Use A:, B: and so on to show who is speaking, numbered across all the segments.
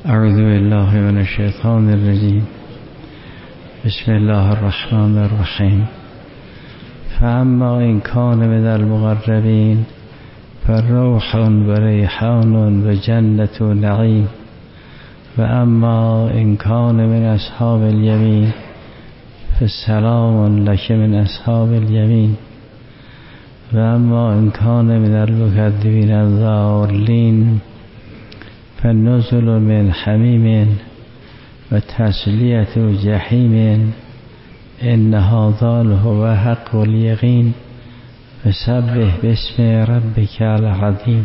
A: اعوذ بالله من الشیطان الرجیم. بسم الله الرحمن الرحیم. فاما ان کان من المقربین فروح و ریحان و جنة نعیم و اما ان کان من اصحاب الیمین فسلام لک من اصحاب الیمین و اما ان کان من المکذبین الضالین فنزل من حمیم و تسلیة جحیم ان هذا لهو حق الیقین فسبح باسم ربک العظیم.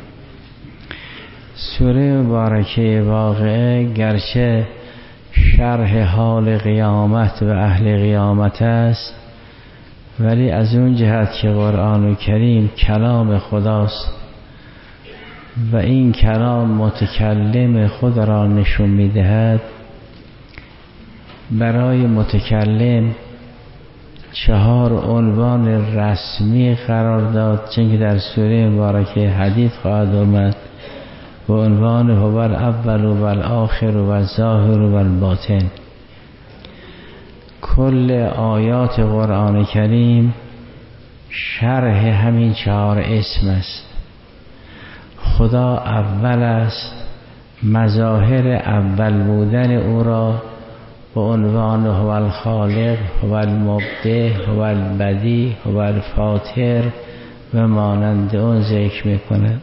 A: سوره مبارکه واقعه گرچه شرح حال قیامت و اهل قیامت است، ولی از اون جهت که قرآن کریم کلام خداست و این کلام متکلم خود را نشون می‌دهد، برای متکلم 4 عنوان رسمی قرار داد، چون که در سوره مبارکه حدیث خواهد آمد. و عنوان هو الاول و الآخر و الظاهر و الباطن. کل آیات قرآن کریم شرح همین 4 اسم است. خدا اول است، مظاهر اول بودن او را به عنوان هو الخالق، هو المبدع، هو البدیع، هو الفاطر و مانند اون ذکر می‌کند.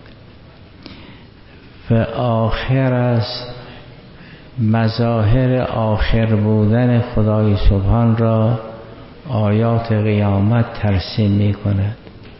A: و آخر است، مظاهر آخر بودن خدای سبحان را آیات قیامت ترسیم می‌کند.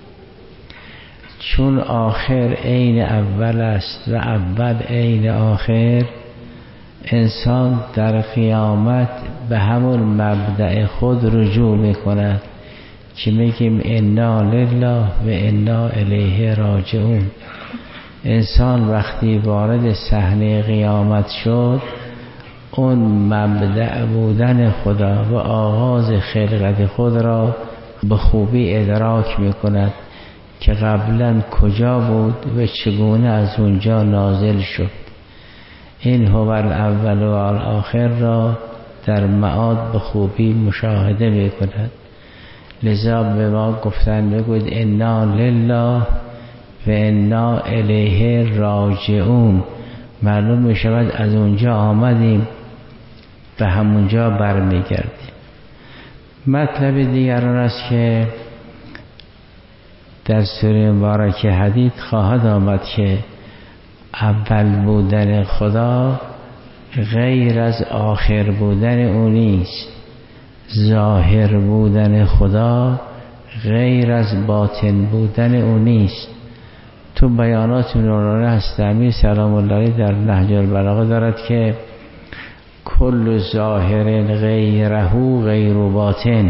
A: چون آخر عین اول است و اول عین آخر، انسان در قیامت به همون مبدأ خود رجوع میکند که میگیم انا لله و انا الیه راجعون. انسان وقتی وارد صحنه قیامت شد، اون مبدأ بودن خدا و آغاز خلقت خود را به خوبی ادراک میکند که قبلا کجا بود و چگونه از اونجا نازل شد. این هو الاول و الآخر را در معاد به خوبی مشاهده میکند. لذا به ما گفتن بگوید انا لله و انا الیه راجعون. معلوم میشود از اونجا آمدیم به همونجا برمیگردیم. مطلب دیگر آن است که در سوره مبارکه حدیث خواهد آمد که اول بودن خدا غیر از آخر بودن او نیست. ظاهر بودن خدا غیر از باطن بودن او نیست. تو بیانات نورانی هستمی سلام الله علیه در نهج البلاغه دارد که کل ظاهر غیره غیر باطن.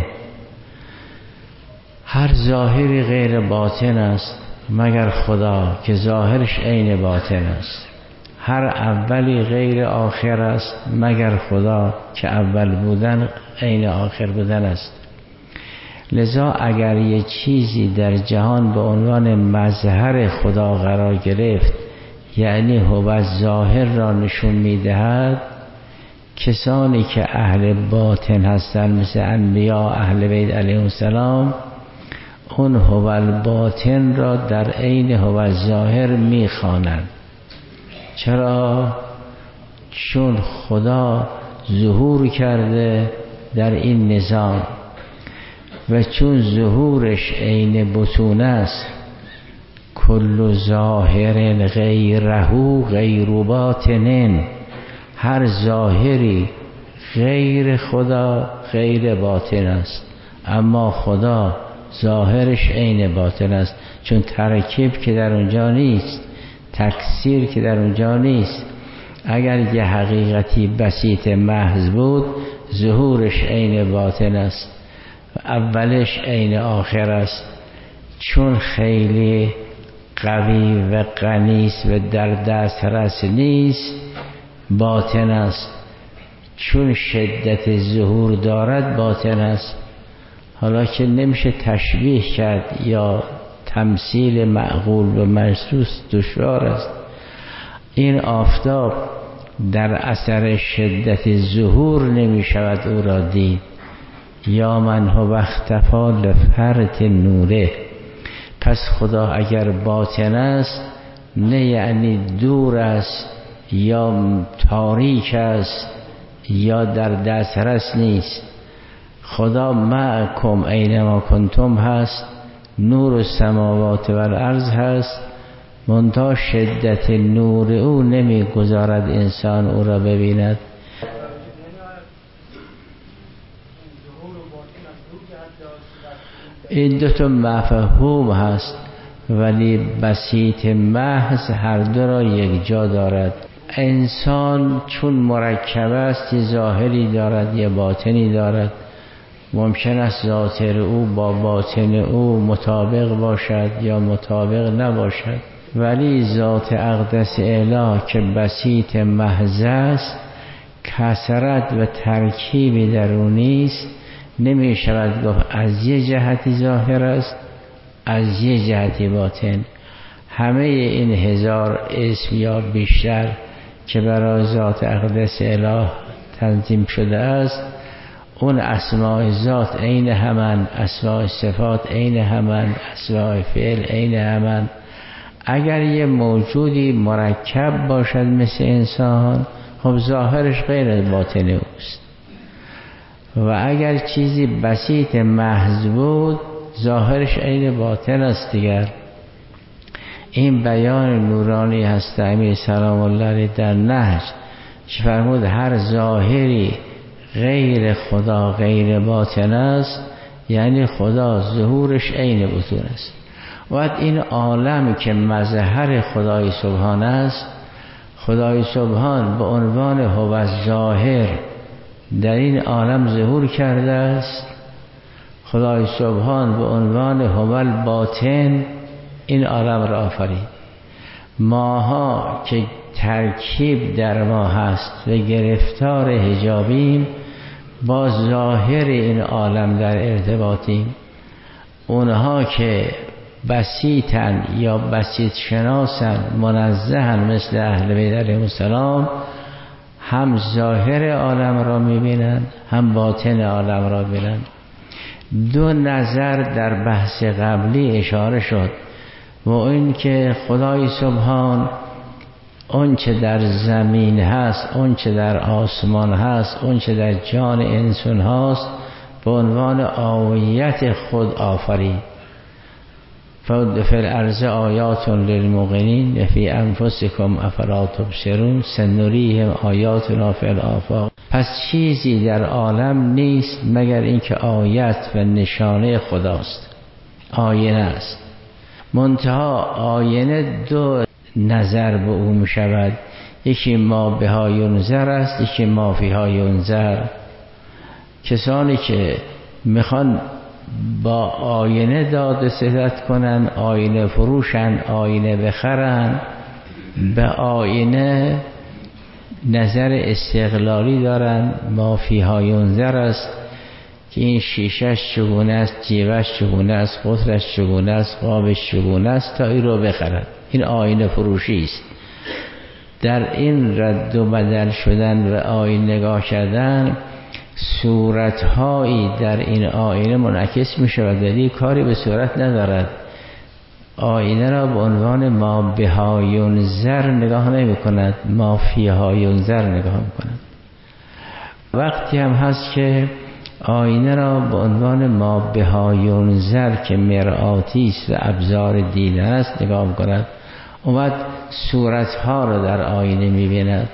A: هر ظاهری غیر باطن است مگر خدا که ظاهرش عین باطن است. هر اولی غیر آخر است مگر خدا که اول بودن عین آخر بودن است. لذا اگر یه چیزی در جهان به عنوان مظهر خدا قرار گرفت، یعنی هو ظاهر را نشون میدهد، کسانی که اهل باطن هستند مثل انبیا اهل بیت علیهم السلام، اون هو الباطن را در عین هو الظاهر میخوانند. چرا؟ چون خدا ظهور کرده در این نظام و چون ظهورش عین بطون است. کل ظاهر غیره غیر باطن. هر ظاهری غیر خدا غیر باطن است، اما خدا ظاهرش عین باطن است. چون ترکیب که در اونجا نیست، تکثیر که در اونجا نیست. اگر یه حقیقتی بسیط محض بود، ظهورش عین باطن است و اولش عین آخر است. چون خیلی قوی و غلیظ و در دسترس نیست، باطن است. چون شدت ظهور دارد، باطن است. حالا که نمیشه تشبیه کرد یا تمثیل معقول و محسوس دشوار است. این آفتاب در اثر شدت ظهور نمی شود او را دید. یا من هو اختفا لفرط نوره. پس خدا اگر باطن است نه یعنی دور است یا تاریک است یا در دسترس نیست. خدا معکم اینما کنتم هست، نور السماوات و الارض هست، منتها شدت نور او نمیگذارد انسان او را ببیند. این دو تا مفهوم هست ولی بسیط محض هر دو را یک جا دارد. انسان چون مرکب است یه ظاهری دارد یه باطنی دارد. ممکن است ظاهر او با باطن او مطابق باشد یا مطابق نباشد، ولی ذات اقدس اله که بسیط محض است کثرت و ترکیبی در او نیست. نمی شود گفت از یه جهتی ظاهر است از یه جهتی باطن. همه این 1000 اسم یا بیشتر که برای ذات اقدس اله تنظیم شده است، اون اسماء ذات عین همان، اسماء صفات عین همان، اسماء فعل عین همان. اگر یه موجودی مرکب باشد مثل انسان، خب ظاهرش غیر باطن اوست، و اگر چیزی بسیط محض بود ظاهرش عین باطن است دیگر. این بیان نورانی هست امیر سلام الله علیه در نهج که فرمود هر ظاهری غیر خدا غیر باطن است یعنی خدا ظهورش عین بطون است. و این عالم که مظهر خدای سبحان است، خدای سبحان به عنوان هو ظاهر در این عالم ظهور کرده است، خدای سبحان به عنوان هو باطن این عالم را آفرید. ماها که ترکیب در ما هست و گرفتار حجابیم با ظاهر این عالم در ارتباطیم. اونها که بسیطن یا بسیط شناسن منزهن مثل اهل بیت علیهم السلام، هم ظاهر عالم را میبینن هم باطن عالم را میبینن. دو نظر در بحث قبلی اشاره شد و این که خدای سبحان اون چه در زمین هست، اون چه در آسمان هست، اون چه در جان انسان هست به عنوان آیت خود آفرید. فی الارض آیات للموقنین فی انفسکم افلا تبصرون سنریهم آیاتنا فی الآفاق. پس چیزی در عالم نیست مگر اینکه آیت و نشانه خداست، آینه است. منتها آینه دو نظر به او می شود، یکی ما بها ینظر است، یکی ما فیها ینظر. کسانی که میخوان با آینه داد ستد کنن، آینه فروشن، آینه بخرن، به آینه نظر استقلالی دارن. ما فیها ینظر است که این شیشش چگونه است، جیبش چگونه است، قطرش چگونه است، قابش چگونه است تا این رو بخرن. این آینه فروشی است. در این رد و بدل شدن و آینه نگاه کردن صورتهایی در این آینه منعکس می شود ولی کاری به صورت ندارد. آینه را به عنوان ما بها ینظر نگاه نمی کند، ما فیها ینظر نگاه می کند. وقتی هم هست که آینه را به عنوان ما بها ینظر که مرآتی است و ابزار دیدن است نگاه می کند. اومد صورتها را در آینه می بیند.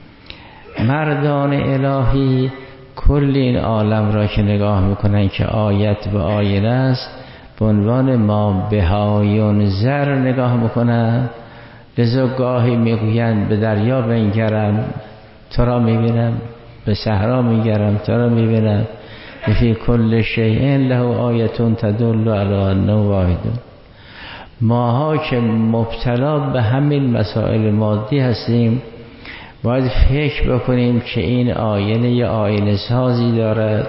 A: مردان الهی کل این عالم را که نگاه میکنن که آیت و آینه است به عنوان ما بها ینظر نگاه میکنن. لذا گاهی میگویند به دریا بنگرم تو را میبینم، به صحرا میگرم تو را میبینم. فی کل شیء له آیة تدل علی انه واحد. ماها که مبتلا به همین مسائل مادی هستیم باید فکر بکنیم که این آینه یا آینه سازی دارد.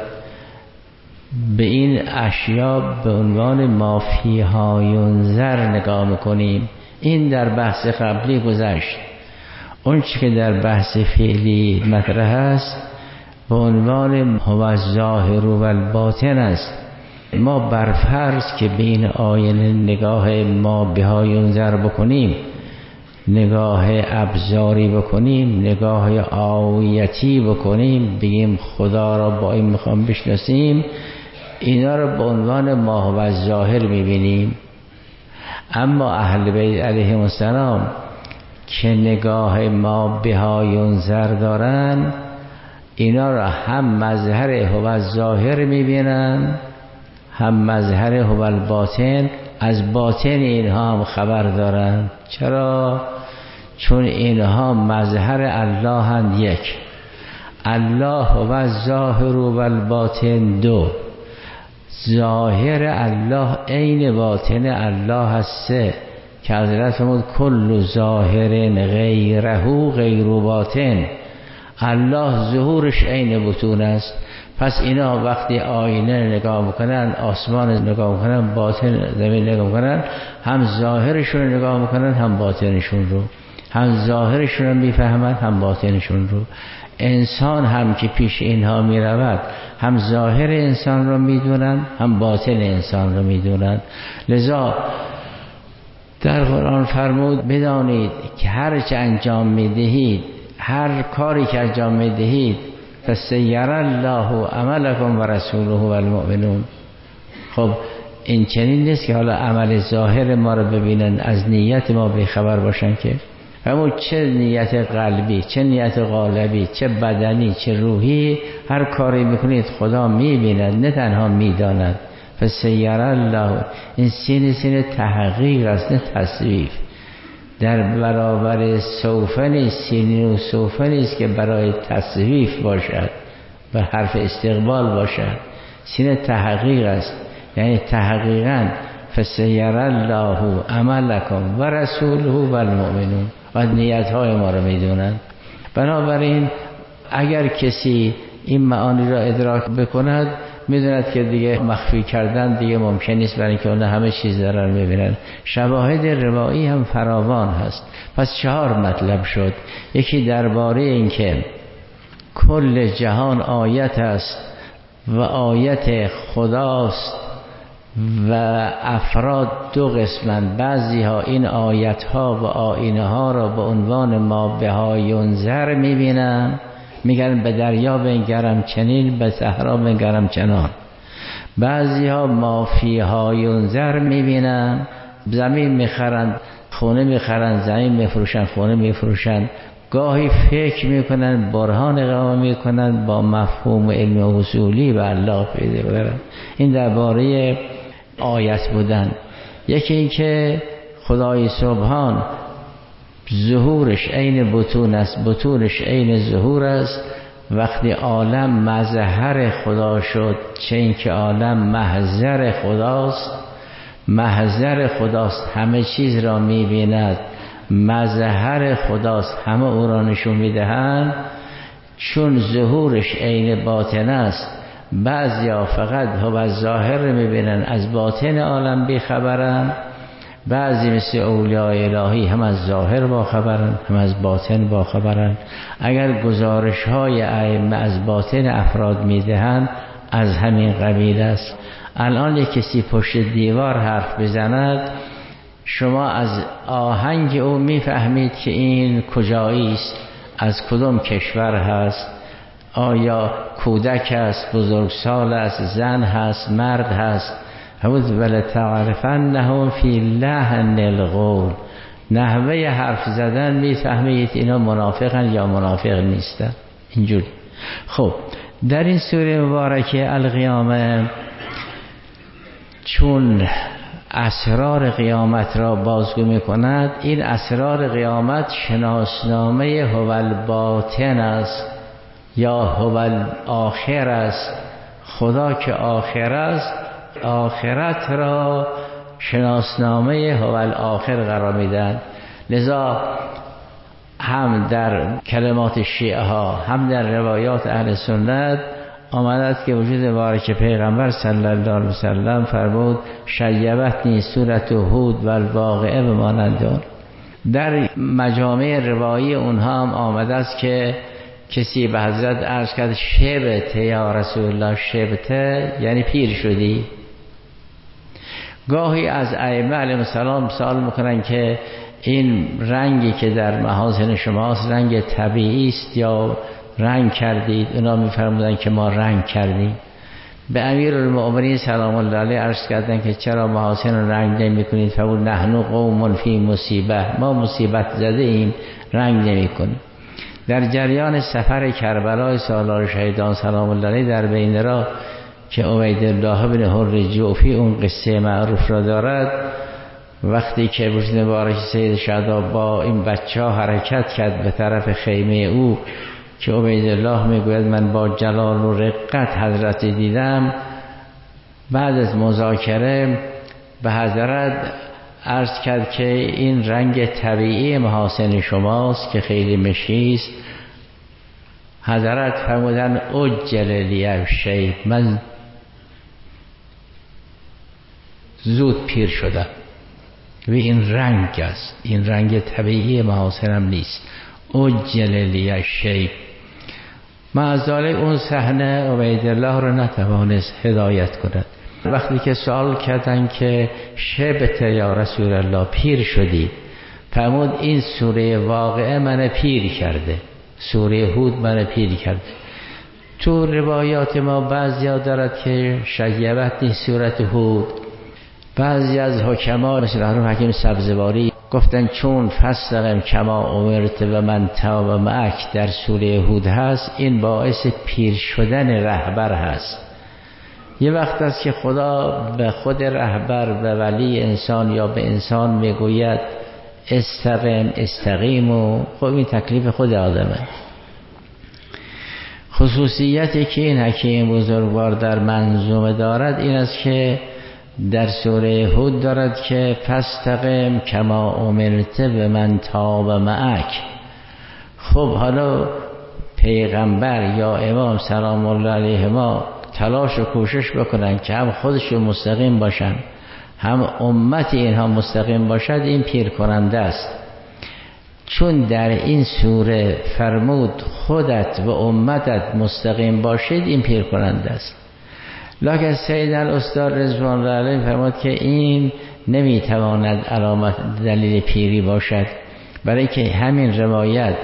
A: به این اشیا به عنوان ما فیها ینظر نگاه میکنیم. این در بحث قبلی گذشت. اون چی که در بحث فعلی مطرح است به عنوان هو الظاهر و الباطن است. ما برفرض که بین آینه نگاه ما بها ینظر بکنیم، نگاه ابصاری بکنیم، نگاه آیتی بکنیم، بگیم خدا را با این میخوام بشناسیم، اینا را به عنوان ما هو الظاهر میبینیم. اما اهل بیت علیهم السلام که نگاه ما بها ینظر دارن، اینا را هم مظهر هو الظاهر میبینن هم مظهر هو الباطن، از باطن اینها هم خبر دارن. چرا؟ چون اینها مظهر الله هم یک، الله هو الظاهر و الباطن دو، ظاهر الله عین باطن الله هست سه، که حضرت فرمود کل ظاهر غیره غیر باطن، الله ظهورش عین بطون است. پس اینا وقتی آینه نگاه میکنن، آسمان نگاه میکنن، باطن زمین نگاه میکنن، هم ظاهرشون رو نگاه میکنن هم باطنشون رو، هم ظاهرشون رو میفهمن هم باطنشون رو. انسان هم که پیش اینها میرود هم ظاهر انسان رو میدونن هم باطن انسان رو میدونن. لذا در قرآن فرمود بدانید که هر چه انجام میدهید، هر کاری که انجام میدهید، فسیر الله عملکم و رسوله و المؤمنون. خب این چنین نیست که حالا عمل ظاهر ما رو ببینن، از نیت ما بیخبر باشن، که همون چه نیت قلبی، چه نیت قالبی، چه بدنی، چه روحی، هر کاری میکنید خدا میبیند، نه تنها میداند. فسیر الله، این سین تحقیق است نه تصویف. در برابر سوف نیست، سین و سوف نیست که برای تصویف باشد و حرف استقبال باشد. سین تحقیق است، یعنی تحقیقاً فسیر الله عملکم و رسوله و المؤمنون، و نیتهای ما رو میدونن. بنابراین اگر کسی این معانی را ادراک بکند، میدوند که دیگه مخفی کردن دیگه ممکن نیست، برای اینکه اون همه چیز دارن میبینن. شواهد روایی هم فراوان هست. پس 4 مطلب شد. یکی درباره این که کل جهان آیت است و آیت خداست و افراد 2 قسمند. بعضی ها این آیت ها و آینه ها را به عنوان ما بها ینظر میبینن، میگن به دریا بنگرم چنین، به صحرا بنگرم چنان. بعضی ها ما فیها ینظر میبینن، زمین میخرن خونه میخرن، زمین میفروشن خونه میفروشن. گاهی فکر میکنن، برهان قوام میکنن، با مفهوم علم اصولی و الله پیدا برن. این درباره آیت بودن. یکی این که خدای سبحان ظهورش عین بطون است، بطونش عین ظهور است. وقتی عالم مظهر خدا شد، چه این که عالم محضر خداست، محضر خداست، همه چیز را میبیند، مظهر خداست، همه او را نشون میدهند. چون ظهورش عین باطن است، بعضیا فقط هو الظاهر میبینن، از باطن عالم بیخبرن. بعضی مثل اولیاء الهی هم از ظاهر با خبرن هم از باطن با خبرن. اگر گزارش های ائمه از باطن افراد میدهند، از همین قبیل است. الان یک کسی پشت دیوار حرف بزند، شما از آهنگ او میفهمید که این کجایی است، از کدام کشور هست، آیا کودک است، بزرگسال است، زن هست، مرد هست. ولتعرفنهم فی لحن القول، نحوه حرف زدن میفهمید اینا منافقن یا منافق نیستن. اینجوری. خب در این سوره مبارکه القیامه، چون اسرار قیامت را بازگو میکند، این اسرار قیامت شناسنامه هو الباطن است یا هو الاخر است. خدا که آخر است، آخرت را شناسنامه هو الاخر قرار میدن. لذا هم در کلمات شیعه ها هم در روایات اهل سنت آمده که وجود مبارک پیغمبر صلی الله علیه وسلم فرمود شیبتنی سورت هود و الواقعه به مانند آن. در مجامع روایی اونها هم آمده است که کسی به حضرت عرض کرد شبت یا رسول الله، شبت یعنی پیر شدی. گاهی از ائمه علیهم السلام سوال میکنن که این رنگی که در محاسن شماست رنگ طبیعی است یا رنگ کردید؟ اونا میفرمودن که ما رنگ کردیم. به امیرالمؤمنین سلام الله علیه عرض کردن که چرا محاسن رنگ نمی کنید؟ فرمود نحن قوم فی مصیبه، ما مصیبت زده ایم، رنگ نمی کنیم. در جریان سفر کربلای سالار شهیدان سلام الله علیه در بین راه که عبیدالله بن حر جوفی اون قصه معروف را دارد، وقتی که بوجه مبارک سید شهدا با این بچه ها حرکت کرد به طرف خیمه او که عبیدالله میگوید من با جلال و رقت حضرت دیدم، بعد از مذاکره به حضرت عرض کرد که این رنگ طبیعی محاسن شماست که خیلی مشکیست. حضرت فرمودن اجل لی الشیب، من زود پیر شدم و این رنگ است، این رنگ طبیعی محاسنم نیست. اجل لی الشیب. معذاله اون صحنه عبیدالله رو نتوانست هدایت کند. وقتی که سوال کردن که شبت یا رسول الله، پیر شدی، فرمود این سوره واقعه من پیر کرده، سوره هود من پیر کرده. تو روایات ما بعضی ها دارد که شیبت نیست سورت هود. بعضی از حکما مثل مرحوم حکیم سبزواری گفتن چون فاستقم کما امرت و من تاب معک در سوره هود هست، این باعث پیر شدن رهبر هست. یه وقت است که خدا به خود رهبر، به ولی انسان یا به انسان میگوید استقیم استقیم، و خب این تکلیف خود آدمه. خصوصیتی که این حکیم بزرگوار در منظومه دارد این است که در سوره هود دارد که فاستقم کما امرت به من تاب معک. خب حالا پیغمبر یا امام سلام الله علیه ما تلاش و کوشش بکنن که هم خودشون مستقیم باشن هم امت اینها مستقیم باشد، این پیر کننده است. چون در این سوره فرمود خودت و امتت مستقیم باشید، این پیر کننده است. لکن سید الاستاد رضوان الله علیه فرمود که این نمیتواند علامت دلیل پیری باشد، برای که همین روایت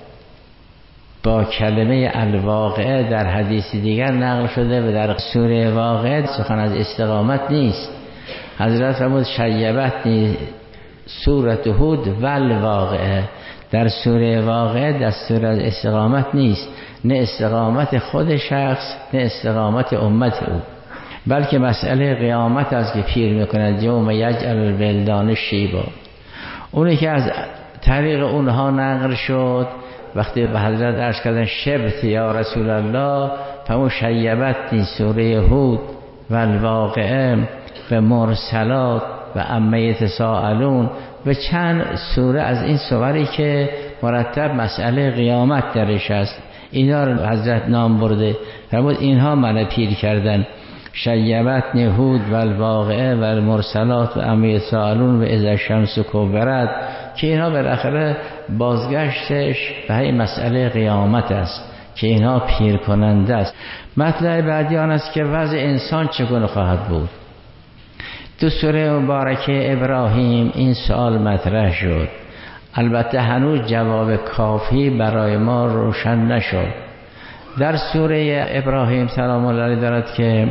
A: با کلمه الواقعه در حدیث دیگر نقل شده و در سوره واقعه سخن از استقامت نیست. حضرت فرمود شیبت سورت هود و الواقعه، در سوره واقعه دستور از استقامت نیست، نه استقامت خود شخص نه استقامت امت او، بلکه مسئله قیامت است که پیر میکند. یوم یجعل الولدان شیبا، اونی که از طریق اونها نقل شد. وقتی به حضرت عرض کردن شبت یا رسول الله، فرمود شیبت سوره هود و الواقعه و مرسلات و عما یتساءلون و چند سوره از این سوری که مرتب مسئله قیامت درش است، اینا رو حضرت نام برده. فرمود اینها من پیر کردن. شیبت هود و الواقعه و المرسلات و عما یتساءلون و اذا الشمس کورت، که اینها بالاخره بازگشتش به این مسئله قیامت است که اینها پیر کننده است. مطلب بعدی آن است که وضع انسان چگونه خواهد بود. تو سوره مبارکه ابراهیم این سوال مطرح شد، البته هنوز جواب کافی برای ما روشن نشد. در سوره ابراهیم سلام الله علیه دارد که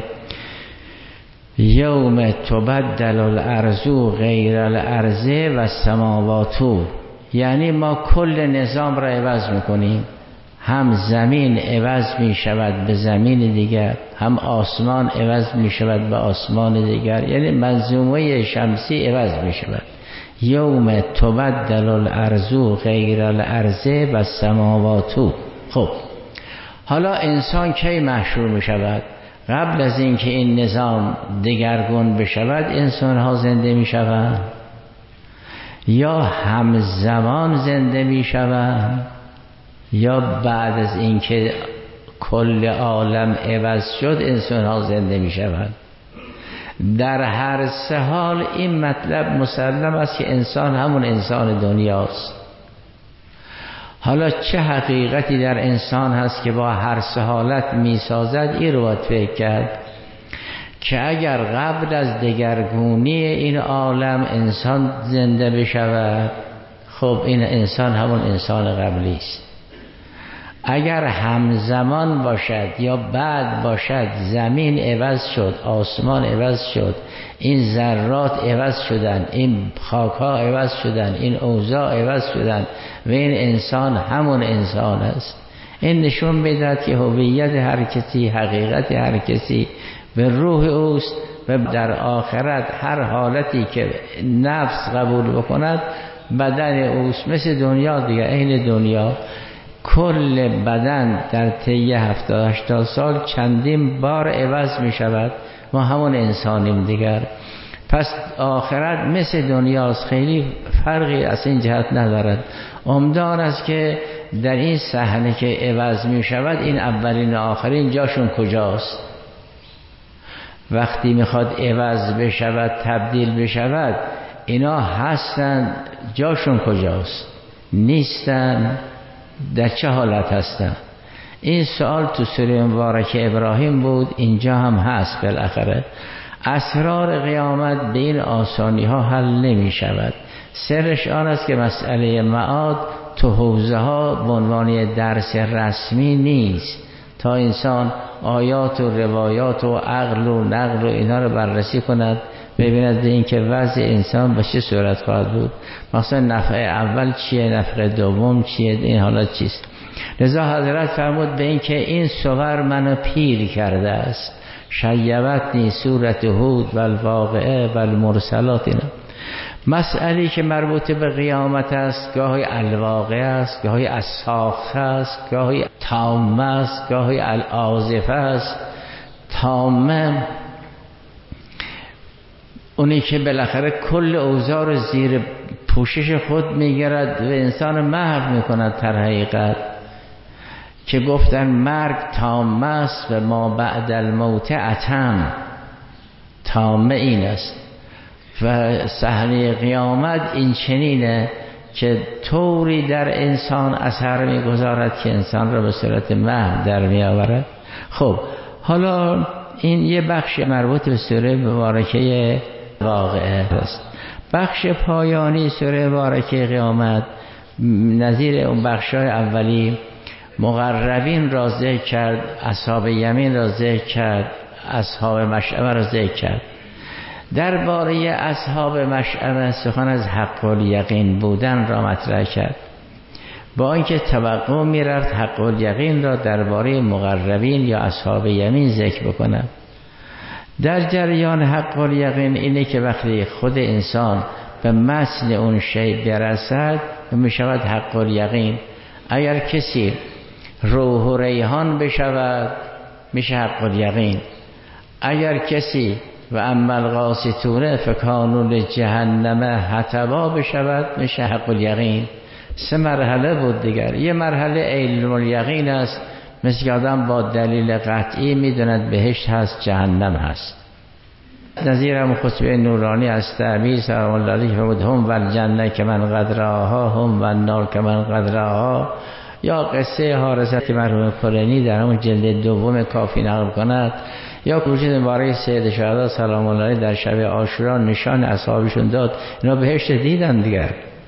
A: یوم تبدل الارض غیر الارض و السماوات، یعنی ما کل نظام را عوض میکنیم، هم زمین عوض می شود به زمین دیگر، هم آسمان عوض می شود به آسمان دیگر، یعنی منظومه شمسی عوض می شود. یوم تبدل الارض غیر الارض و السماوات. خب حالا انسان کی محشور می شود؟ قبل از اینکه این نظام دگرگون بشود انسان ها زنده می شود یا همزمان زنده می شود یا بعد از اینکه کل عالم عوض شد انسان ها زنده می شود؟ در هر سه حال این مطلب مسلم است که انسان همون انسان دنیاست. حالا چه حقیقتی در انسان هست که با هر سه حالت میسازد؟ این رو باید فکر کرد که اگر قبل از دگرگونی این عالم انسان زنده بشود، خب این انسان همون انسان قبلی است. اگر همزمان باشد یا بعد باشد، زمین عوض شد، آسمان عوض شد، این ذرات عوض شدن، این خاک‌ها عوض شدن، این اوضاع عوض شدن و این انسان همون انسان است. این نشون می‌دهد که هویت هر کسی، حقیقت هر کسی به روح اوست و در آخرت هر حالتی که نفس قبول بکند بدن اوست. مثل دنیا دیگه، عین دنیا. کل بدن در طی 70-80 سال چندین بار عوض می شود. ما همون انسانیم دیگر. پس آخرت مثل دنیاست، خیلی فرقی از این جهت ندارد. عمدان است که در این صحنه که عوض می شود، این اولین و آخرین جاشون کجاست؟ وقتی میخواد عوض بشود، تبدیل بشود، اینا هستن، جاشون کجاست؟ نیستن. در چه حالت هستن؟ این سوال تو سوره مبارکه ابراهیم بود، اینجا هم هست. بالاخره اسرار قیامت به این آسانی ها حل نمی شود. سرش آن است که مسئله معاد تو حوزه ها به عنوان درس رسمی نیست، تا انسان آیات و روایات و عقل و نقل و اینا رو بررسی کند، ببیند این که وضع انسان به چه صورت خواهد بود، مثلا نفع اول چیه، نفع دوم چیه، این حالات چیست. لذا حضرت فرمود به این که این صور منو پیر کرده است. شیبتنی صورت هود و الواقعه و المرسلات. اینا مسئله که مربوط به قیامت است، گاهی الواقعه است، گاهی الساخته است، گاهی تامه است، گاهی العازفه است. تامه اونی که بالاخره کل اوضاع رو زیر پوشش خود میگیرد و انسان محو میکند. در حقیقت که گفتن مرگ تامه است و ما بعد الموت اتم. تامه این است و صحنه قیامت این چنینه که طوری در انسان اثر میگذارد که انسان را به صورت محو در میآورد. خب حالا این یه بخش مربوط به سوره مبارکه واقعه است. بخش پایانی سوره مبارکه قیامت نظیر اون بخشای اولی مقربین را ذکر کرد، اصحاب یمین را ذکر کرد، اصحاب مشأمه را ذکر کرد. درباره اصحاب مشأمه سخن از حق الیقین بودن را مطرح کرد، با اینکه توقع می‌رفت حق الیقین را درباره مقربین یا اصحاب یمین ذکر بکنم. در جریان حق الیقین اینه که وقتی خود انسان به متن اون شی برسد میشود حق الیقین. اگر کسی روح و ریحان بشود میشه حق الیقین. اگر کسی و اما القاسطون فکانوا لجهنم حطبا بشود میشه حق الیقین. 3 مرحله بود دیگر. یه مرحله علم الیقین است، مثل که آدم با دلیل قطعی میدوند بهشت هست، جهنم هست. نظیرم خطبه نورانی از تعبیر سلام الله علیه فرمود هم و الجنه که من قدرها هم و النار که من قدرها. یا قصه حارثه که مرحوم کلینی در همون جلد دوم کافی نقل کند، یا کوچه مبارک سید شهدا سلام الله علیه در شب عاشورا نشان اصحابشون داد. اینا بهشت دیدن دیگر.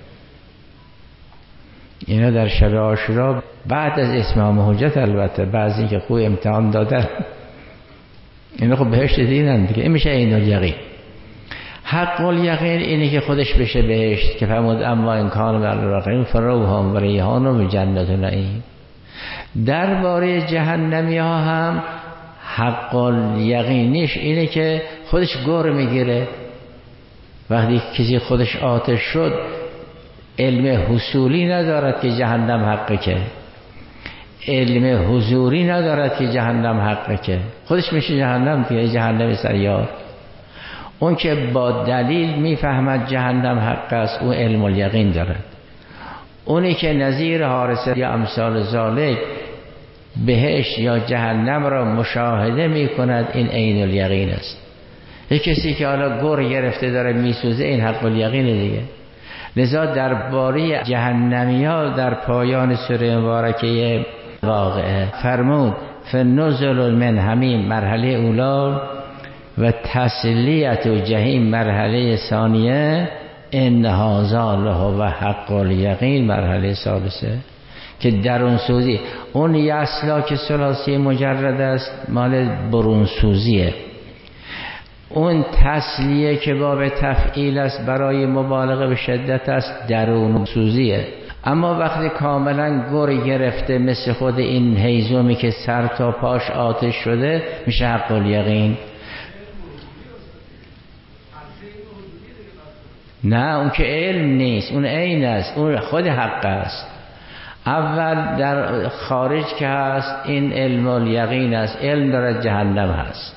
A: اینا در شب عاشورا بعد از اتمام حجت، البته بعضی که خوب امتحان دادن، اینا خب بهشت دیدن دیگه. این میشه عین الیقین. حق الیقین اینه که خودش بشه بهشت، که فرمود اما این کان و الرقیم فروحان و ریحان و جنت نعیم. درباره جهنمی ها هم حق الیقینش اینه که خودش گر میگیره. وقتی کسی خودش آتش شد علم حصولی ندارد که جهنم حقه، که علم حضوری ندارد که جهنم حقه، که خودش میشه جهنم دیگه، جهنم سیار. اون که با دلیل میفهمد جهنم حق است، اون علم الیقین دارد. اونی که نظیر حارثه یا امثال ذالک بهشت یا جهنم را مشاهده میکند، این عین الیقین است. یک کسی که حالا گر گرفته داره میسوزه، این حق الیقینه دیگه. لذا درباره جهنمی‌ها در پایان سوره مبارکه واقعه فرمود فنزل من حمیم مرحله اولا و تسلیت و جهیم مرحله ثانیه، ان هذا له حق الیقین مرحله ثالثه، که درون سوزی. اون یسلا که ثلاثی مجرد است مال برون سوزیه، اون تسلیه که باب تفعیل است برای مبالغه به شدت است درون سوزیه. اما وقتی کاملا گر گرفته مثل خود این هیزومی که سر تا پاش آتش شده میشه حق الیقین. نه اون که علم نیست، اون عین است، اون خود حق است. اول در خارج که هست این علم الیقین است، علم دارد جهنم هست.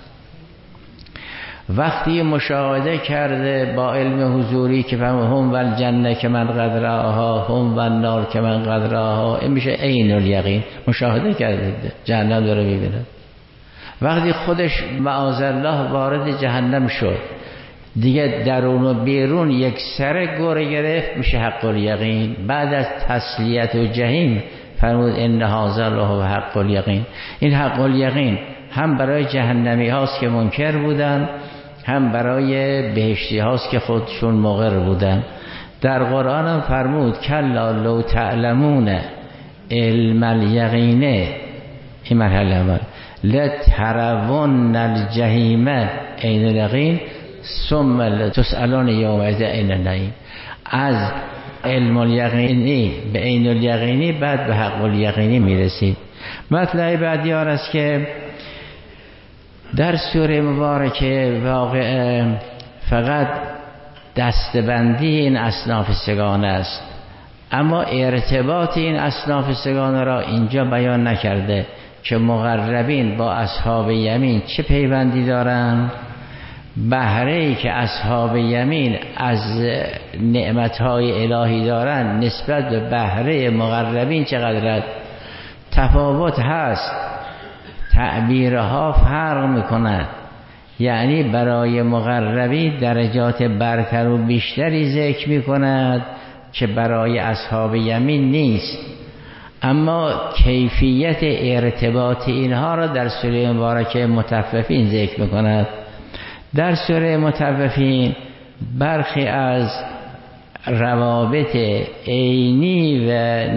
A: وقتی مشاهده کرده با علم حضوری که هم والجنه که من قد رآها هم والنار که من قد رآها، این میشه عین الیقین. مشاهده کرده جهنم داره میبینه. وقتی خودش معاذالله وارد جهنم شد دیگه درون و بیرون یک سر گر گرفت، میشه حق الیقین. بعد از تسلیت و جهیم فرمود ان هذا له حق الیقین. این حق الیقین هم برای جهنمی هاست که منکر بودن، هم برای بهشتی هاست که خودشون مقر بودن. در قرآن هم فرمود کلا لو تعلمون علم الیقین، این مرحله اول، لترون الجحیم عین الیقین ثم لتسألون یومئذ عین النعیم. از علم الیقینی به عین الیقینی بعد به حق الیقینی میرسید. مطلب بعدی است که در سوره مبارکه واقع فقط دستبندی این اصناف سگانه است، اما ارتباط این اصناف سگانه را اینجا بیان نکرده که مقربین با اصحاب یمین چه پیوندی دارند، بهره‌ای که اصحاب یمین از نعمتهای الهی دارند نسبت به بهره مقربین چقدر تفاوت هست. تعبیرها فرق میکنند، یعنی برای مقربی درجات برتر و بیشتری ذکر میکند که برای اصحاب یمین نیست. اما کیفیت ارتباط اینها را در سوره مبارکه مطففین ذکر میکند. در سوره مطففین برخی از روابط عینی و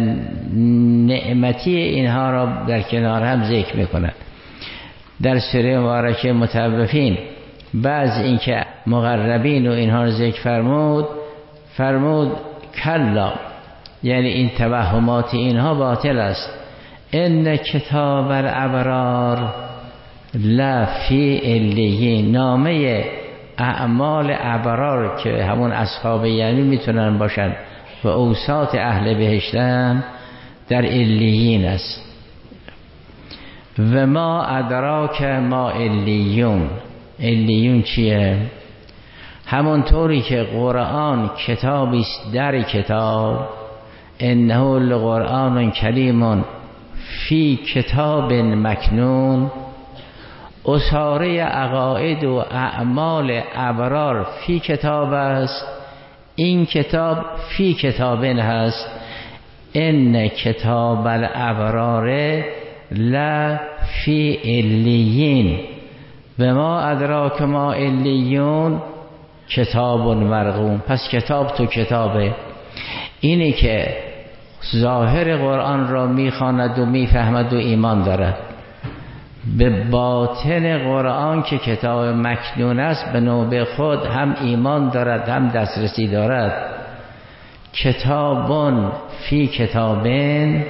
A: نعمتی اینها را در کنار هم ذکر میکند. در سوره مبارکه مطففین بعض اینکه مقربین و اینها را ذکر فرمود کلا، یعنی این توهمات اینها باطل است. ان کتاب الابرار لفی علیین، نامه اعمال ابرار که همون اصحاب یمین میتونن باشن و اوساط اهل بهشتن در علیین است. و ما ادراک ما علیون، علیون چیه؟ همونطوری که قرآن کتابی است در کتاب، انه لقرآن کریم فی کتاب مکنون، اساره عقاید و اعمال ابرار فی کتاب است، این کتاب فی کتابن هست. ان کتاب الابرار لا فی علیین و ما ادراک ما علیون کتاب مرقوم. پس کتاب تو کتابه. اینی که ظاهر قرآن را میخواند و میفهمد و ایمان دارد، به باطن قرآن که کتاب مکنون است به نوبه خود هم ایمان دارد هم دسترسی دارد. کتابون فی کتابین،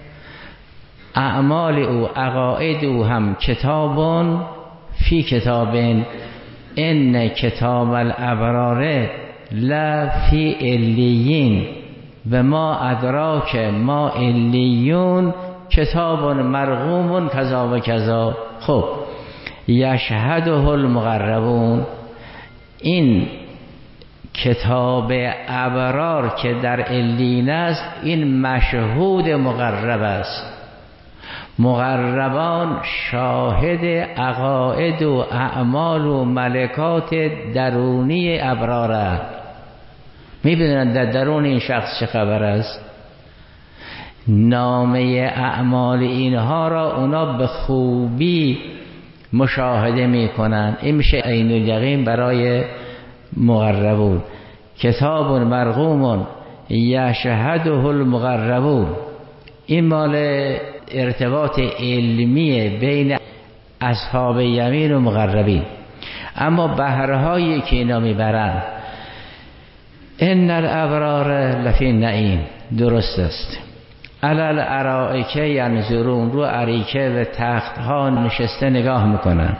A: اعمال او عقاید او هم کتابون فی کتابین. ان کتاب الابرار لا فی علیین و ما ادراک ما علیون کتاب مرقوم کذا و کذا. خب یشهده المقربون، این کتاب ابرار که در علیین است این مشهود مقرب است. مقربان شاهد عقاید و اعمال و ملکات درونی ابراره، میبینن در درون این شخص چه خبر است. نامه اعمال اینها را اونا به خوبی مشاهده میکنن. این میشه عین الیقین برای مقربون. کتاب مرقوم یشهده المقربون، این مال ارتباط علمی بین اصحاب یمین و مقربین. اما بهرهایی که اینا میبرن، ان الابرار لفی نعیم، درست است. علل ارائک ینظرون، رو اریکه و تخت ها نشسته نگاه میکنن.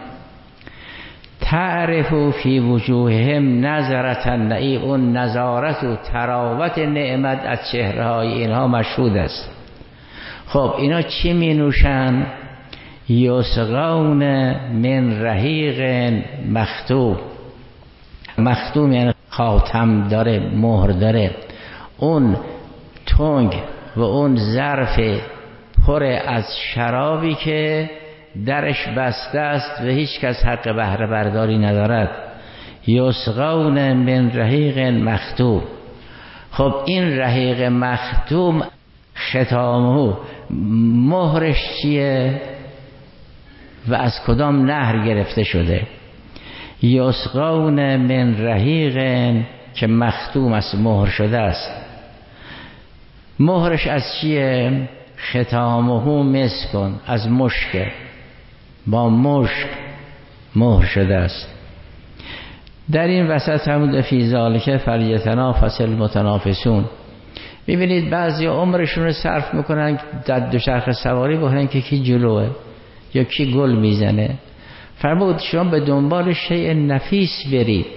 A: تعرف فی وجوههم نظرة النعیم، اون نظارت و تراوت نعمت از چهره های اینها مشهود است. خب اینا چی می نوشن؟ یسقون من رحیق مختوم. مختوم یعنی خاتم داره، مهر داره. اون تنگ و اون ظرف پر از شرابی که درش بسته است و هیچ کس حق بهره برداری ندارد. یسقون من رحیق مختوم. خب این رحیق مختوم ختامه، مهرش چیه و از کدام نهر گرفته شده؟ یسقون من رحیق که مختوم است، مهر شده است. مهرش از چیه؟ ختامه مسکن، از مشک، با مشک مهر شده است. در این وسط هم فی ذالک فلیتنافس المتنافسون. میبینید بعضی عمرشون رو صرف میکنن در دوچرخه سواری بکنن که کی جلوه یا کی گل میزنه. فرمود شما به دنبال شیء نفیس برید.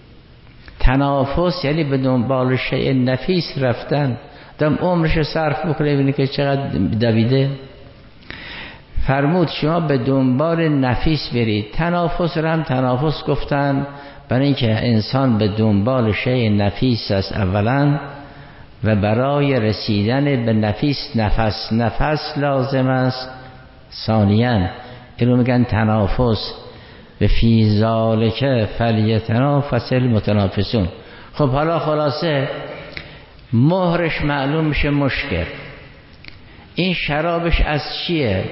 A: تنافس یعنی به دنبال شیء نفیس رفتن. دم عمرش رو صرف بکنه ببینید که چقدر دویده. فرمود شما به دنبال نفیس برید. تنافس رو هم تنافس گفتن برای اینکه انسان به دنبال شیء نفیس است اولا، و برای رسیدن به نفیس نفس لازم است ثانیاً. اینو میگن تنافس. و فی ذالک فلیتنافس المتنافسون. خب حالا خلاصه مهرش معلوم میشه مشکل. این شرابش از چیه؟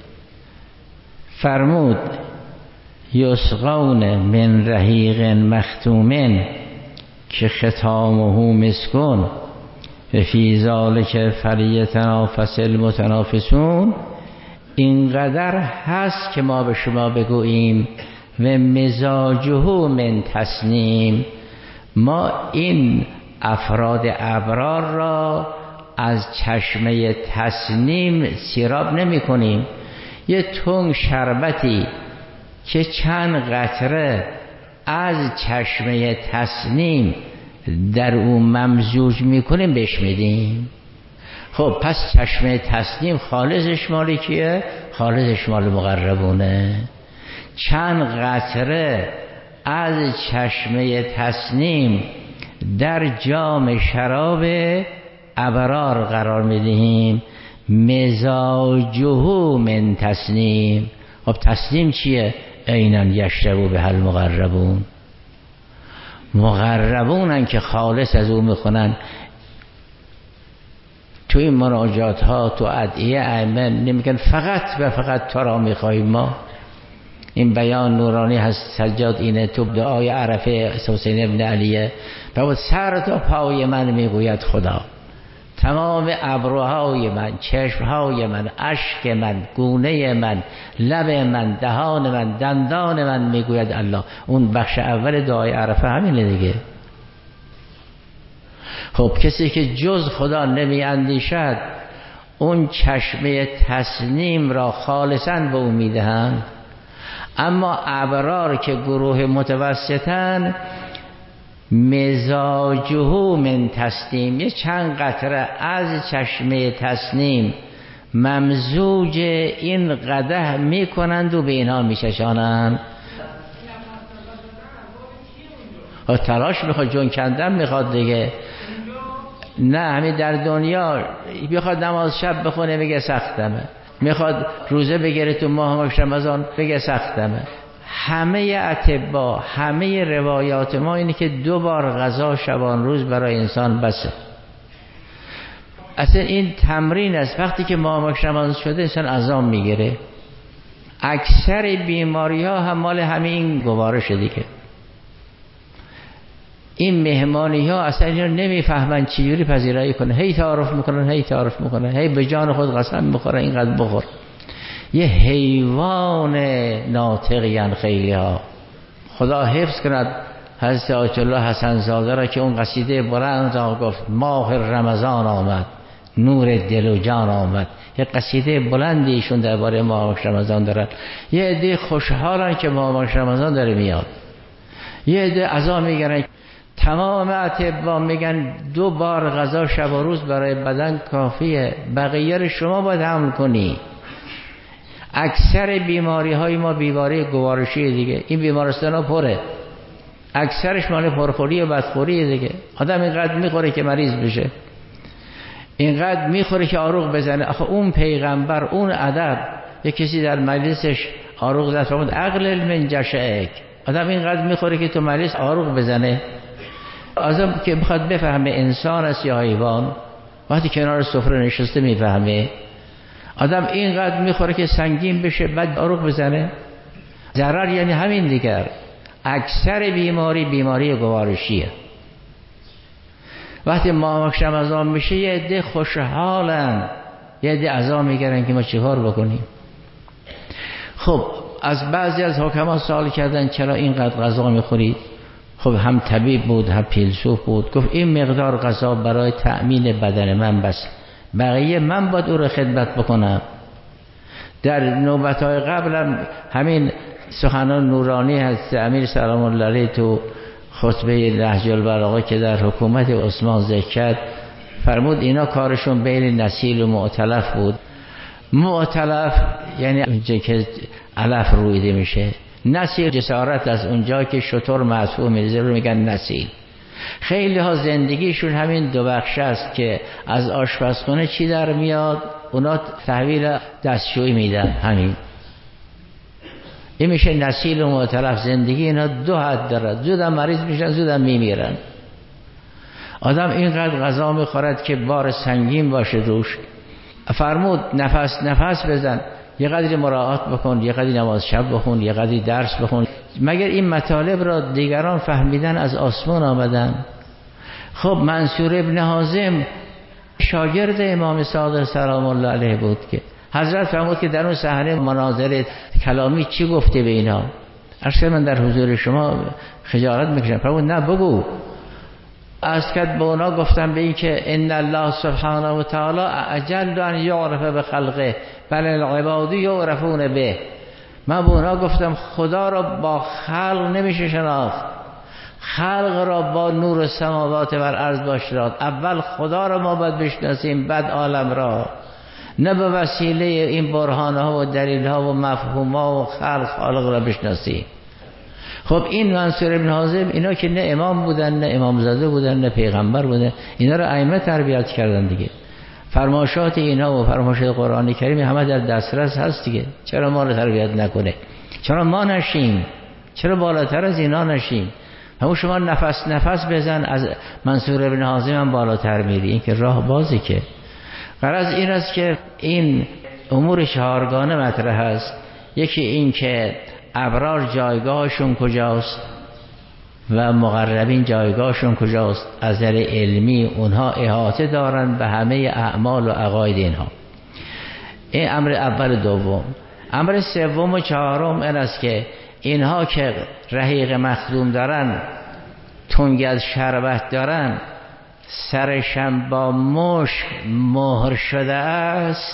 A: فرمود یسقون من رحیق مختوم که ختامه مسکون و فی ذالک فلیتنافس المتنافسون. اینقدر هست که ما به شما بگوییم و مزاجه من تسنیم. ما این افراد ابرار را از چشمه تسنیم سیراب نمی کنیم. یه تنگ شربتی که چند قطره از چشمه تسنیم در اون ممزوج میکنیم بهش میدیم. خب پس چشمه تسنیم خالصش مال کیه؟ خالصش مال مقربونه. چند قطره از چشمه تسنیم در جام شراب ابرار قرار میدهیم. مزاجه من تسنیم. خب تسنیم چیه؟ عیناً یشربو به المقربون. مقربونن که خالص از اون میخونن. تو این مناجات ها تو ادعیه ائمه نمیگن فقط و فقط تو را میخواهیم ما. این بیان نورانی هست سجاد اینه تو دعای عرفه حسین ابن علیه. بعد سر تا پای من میگوید خدا، تمام ابروهای من، چشمهای من، اشک من، گونه من، لب من، دهان من، دندان من میگوید الله. اون بخش اول دعای عرفه همینه دیگه. خب کسی که جز خدا نمی اندیشد اون چشمه تسنیم را خالصاً به او میدهند. اما ابرار که گروه متوسطن مزاجه من تسنیم، یه چند قطره از چشمه تسنیم ممزوج این قدح میکنند و به اینها میچشانند. تلاش میخواد، جون کندن میخواد دیگه. نه همین در دنیا بخواد نماز شب بخونه میگه سختمه. میخواد روزه بگیره تو ماه رمضان بگه سختمه. همه اطباء، همه روایات ما اینه که 2 بار غذا شبان روز برای انسان بسه. اصلا این تمرین است. وقتی که ماه رمضان شده انسان عزام میگیره. اکثر بیماری ها هم مال همین گوارش دیگه. این مهمانی ها اصلا اینو نمیفهمن چجوری پذیرایی کنه، هی تعارف میکنن، هی به جان خود قسم میخوره اینقدر بخور. یه حیوان ناطقین خیلی ها. خدا حفظ کند حضرت آیت الله حسن زاده را که اون قصیده بلند را گفت ماه رمضان آمد، نور دل و جان آمد. یه قصیده بلندی ایشون درباره ماه رمضان دارن. یه عده خوشحالن که ماه رمضان داره میاد، یه عده عزا میگیرن. تمام اطباء میگن 2 بار غذا شب و روز برای بدن کافیه، بقیه رو شما باید حمل کنی. اکثر بیماری های ما بیماری گوارشی دیگه. این بیمارستان ها پره، اکثرش مال پرخوری و بدخوری دیگه. آدم اینقدر میخوره که مریض بشه، اینقدر میخوره که آروغ بزنه. آخه اون پیغمبر، اون ادب، یک کسی در مجلسش آروغ زد فرمود عقل من جشعک. آدم اینقدر میخوره که تو مجلس آروغ بزنه. آدم که بخواد بفهمه انسان است یا حیوان، وقتی کنار سفره نشسته میفهمه. آدم اینقدر میخوره که سنگین بشه بعد آروغ بزنه. ضرر یعنی همین دیگر. اکثر بیماری گوارشیه. وقتی ماه رمضان میشه یه عده خوشحالن، یه عده عزا میگیرن که ما چیکار بکنیم. خب از بعضی از حکما سوال کردن چرا اینقدر غذا میخورید؟ خب هم طبیب بود هم فیلسوف بود. گفت این مقدار غذا برای تأمین بدن من بس، بقیه من باید او رو خدمت بکنم. در نوبت‌های قبلم همین سخنان نورانی هست امیر سلام الله علیه تو خطبه نهج البلاغه که در حکومت عثمان ذکر کرد، فرمود اینا کارشون بین نسیل و معتلف بود. معتلف یعنی اونجا که علف رویده میشه. نسیل جسارت از اونجا که شطور مدفوع میشه رو میگن نسیل. خیلی ها زندگیشون همین 2 بخش است که از آشپزخونه چی در میاد اونا تحویل دستشویی میدن. همین این میشه نسیل و معتلف. زندگی اینا 2 حد داره، زودم مریض میشن زودم میمیرن. آدم اینقدر غذا میخورد که بار سنگین باشه روش. فرمود نفس بزن، یه قدری مراعات بکن، یه قدری نماز شب بخون، یه قدری درس بخون. مگر این مطالب را دیگران فهمیدن از آسمان آمدن؟ خب منصور ابن حازم شاگرد امام صادق سلام الله علیه بود که حضرت فرمود که در اون صحنه مناظره کلامی چی گفته به اینا؟ عرض من در حضور شما خجالت میکشم. فرمود نه بگو. از کد به اونا گفتم به این که ان الله سبحانه و تعالی اجل ان یعرف به خلقه بل العباد یعرفون به. من به اونا گفتم خدا را با خلق نمیشه شناخت، خلق را با نور سماوات و ارض باشد. اول خدا را ما باید بشناسیم بعد عالم را، نه به وسیله این برهان ها و دلیل ها و مفهوم ها و خالق را بشناسیم. خب این منصور ابن حازم اینا که نه امام بودن نه امام زاده بودن نه پیغمبر بودن، اینا رو ائمه تربیت کردن دیگه. فرمایشات اینا و فرمایشات قرآن کریم همه در دسترس هست دیگه. چرا ما رو تربیت نکنه؟ چرا ما نشیم؟ چرا بالاتر از اینا نشیم؟ همون شما نفس بزن از منصور ابن حازم هم بالاتر میری. این که راه بازی که غرض این است که این امور 4گانه مطرح است. یکی این که ابرار جایگاهشون کجاست و مقربین جایگاهشون کجاست. از نظر علمی اونها احاطه دارن به همه اعمال و عقاید اینها. این امر اول. دوم، امر سوم و چهارم این است که اینها که رحیق مخدوم دارن، تنگ از شربت دارن، سرشم با مشک مهر شده است،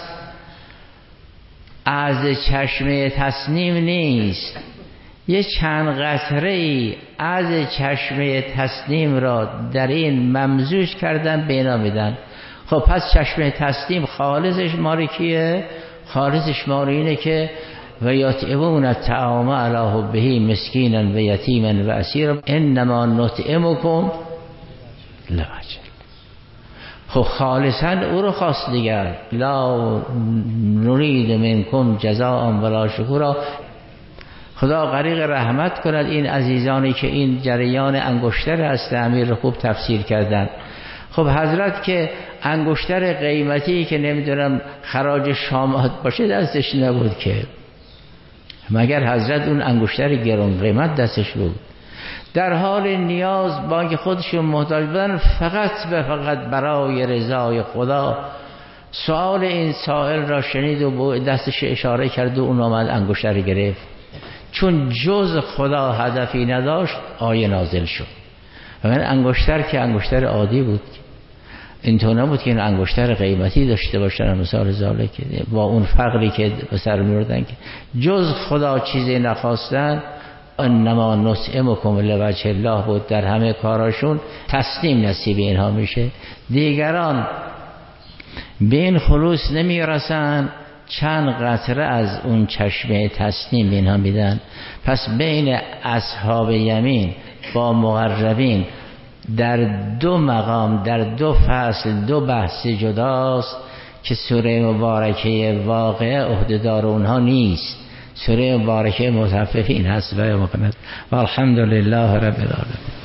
A: از چشمه تسنیم نیست. یه چند قطره ای از چشمه تسنیم را در این ممزوج کردن به اینا میدن. خب پس چشمه تسنیم خالصش مال کیه؟ خالصش مال اینه که و یطعمون الطعام علی حبه مسکینا و یتیما و اسیرا انما نطعمکم لوجه. خب خالصا او رو خواست دیگر، لا نرید منکم جزاء ولا شکورا. خدا غریق رحمت کند این عزیزانی که این جریان انگشتر هست امیر رو خوب تفسیر کردن. خب حضرت که انگشتر قیمتی که نمیدونم خراج شامات باشه دستش نبود که، مگر حضرت اون انگشتر گران قیمت دستش بود؟ در حال نیاز با اینکه خودشون محتاج بودن فقط برای رضای خدا سوال این سائل را شنید و با دستش اشاره کرد و اون آمد انگشتر گرفت. چون جز خدا هدفی نداشت آیه نازل شد. و من انگشتر که انگشتر عادی بود، اینطور نبود که این انگشتر قیمتی داشته باشن مثال ذالک، با اون فقری که به سر می‌بردن که جز خدا چیزی نخواستن. انما نطعمکم لوجه الله بود، در همه کاراشون تسلیم نصیب اینها میشه. دیگران به این خلوص نمیرسن، چند قطره از اون چشمه تسلیم اینها میدن. پس بین اصحاب یمین با مقربین در دو مقام، در دو فصل، دو بحث جداست که سوره مبارکه واقعه عهده‌دار اونها نیست. سوره مبارکه متففین هست و الحمدلله رب العالمین.